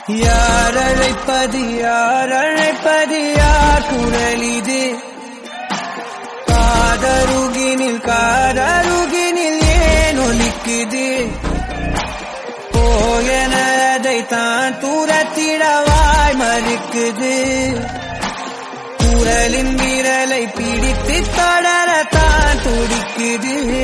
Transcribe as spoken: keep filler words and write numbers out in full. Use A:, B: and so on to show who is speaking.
A: யார் அழைப்பது யார் அழைப்பது யார் குரலிது காதருகினில் காதருகினில் ஏன் ஒலிக்குது போயனதை தான் தூரத்திடவாய் மறுக்குது குரலின் விரலை பிடித்து தொடரத்தான் துடிக்குது